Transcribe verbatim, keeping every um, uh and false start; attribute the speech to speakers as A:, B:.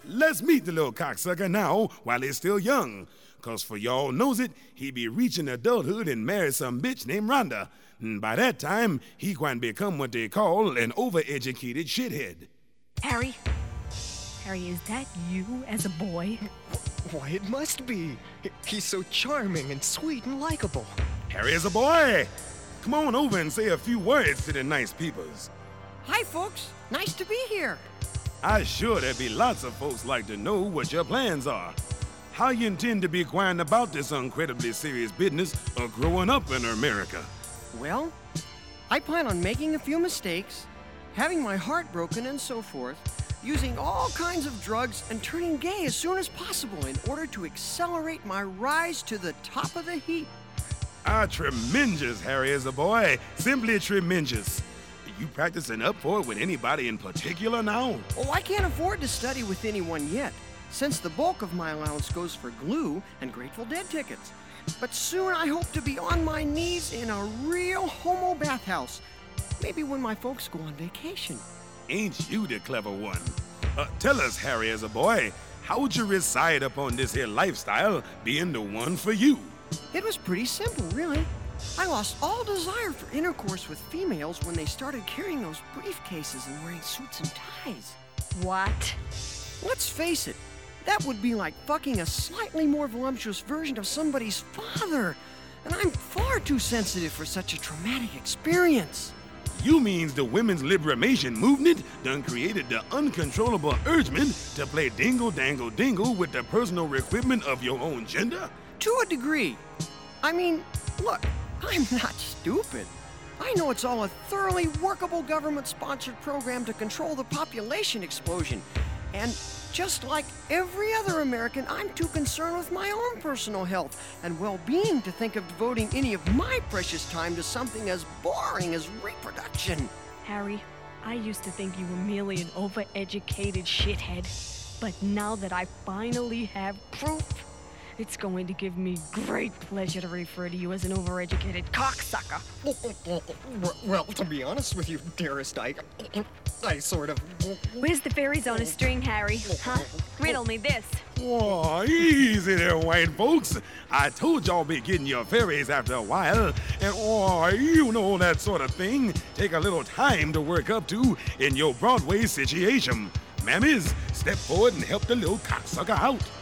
A: let's meet the little cocksucker now while he's still young. Cause for y'all knows it, he be reaching adulthood and marry some bitch named Rhonda. And by that time, he can become what they call an overeducated shithead.
B: Harry? Harry, is that you as a boy?
C: Why, it must be. He's so charming and sweet and likable.
A: Harry is a boy. Come on over and say a few words to the nice peoples.
D: Hi, folks. Nice to be here.
A: I'm sure there'd be lots of folks like to know what your plans are. How you intend to be going about this incredibly serious business of growing up in America?
D: Well, I plan on making a few mistakes, having my heart broken and so forth, using all kinds of drugs and turning gay as soon as possible in order to accelerate my rise to the top of the heap.
A: Ah, tremendous, Harry is a boy. Simply tremendous. You practicing up for it with anybody in particular now?
D: Oh, I can't afford to study with anyone yet, since the bulk of my allowance goes for glue and Grateful Dead tickets. But soon I hope to be on my knees in a real homo bathhouse. Maybe when my folks go on vacation.
A: Ain't you the clever one? Uh, tell us, Harry, as a boy, how would you decide upon this here lifestyle being the one for you?
D: It was pretty simple, really. I lost all desire for intercourse with females when they started carrying those briefcases and wearing suits and ties.
B: What?
D: Let's face it, that would be like fucking a slightly more voluptuous version of somebody's father. And I'm far too sensitive for such a traumatic experience.
A: You means the women's liberation movement done created the uncontrollable urgement to play dingle dangle dingle with the personal equipment of your own gender?
D: To a degree. I mean, look, I'm not stupid. I know it's all a thoroughly workable government-sponsored program to control the population explosion. And just like every other American, I'm too concerned with my own personal health and well-being to think of devoting any of my precious time to something as boring as reproduction.
B: Harry, I used to think you were merely an overeducated shithead. But now that I finally have proof, it's going to give me great pleasure to refer to you as an overeducated cocksucker.
C: Well, to be honest with you, dearest, I... I sort of...
B: Where's the fairies on a string, Harry? Huh? Riddle me this.
A: Whoa, easy there, white folks. I told y'all be getting your fairies after a while. And, oh, you know that sort of thing take a little time to work up to in your Broadway situation. Mammies, step forward and help the little cocksucker out.